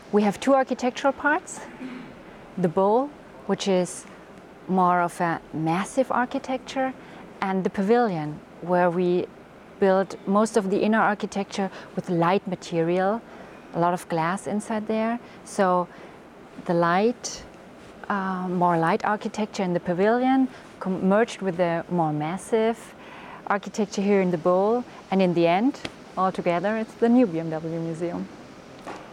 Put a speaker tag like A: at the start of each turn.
A: We have two architectural parts. The bowl, which is more of a massive architecture, and the pavilion, where we built most of the inner architecture with light material, a lot of glass inside there. So the light, more light architecture in the pavilion merged with the more massive architecture here in the bowl, and in the end, all together, it's the new BMW Museum.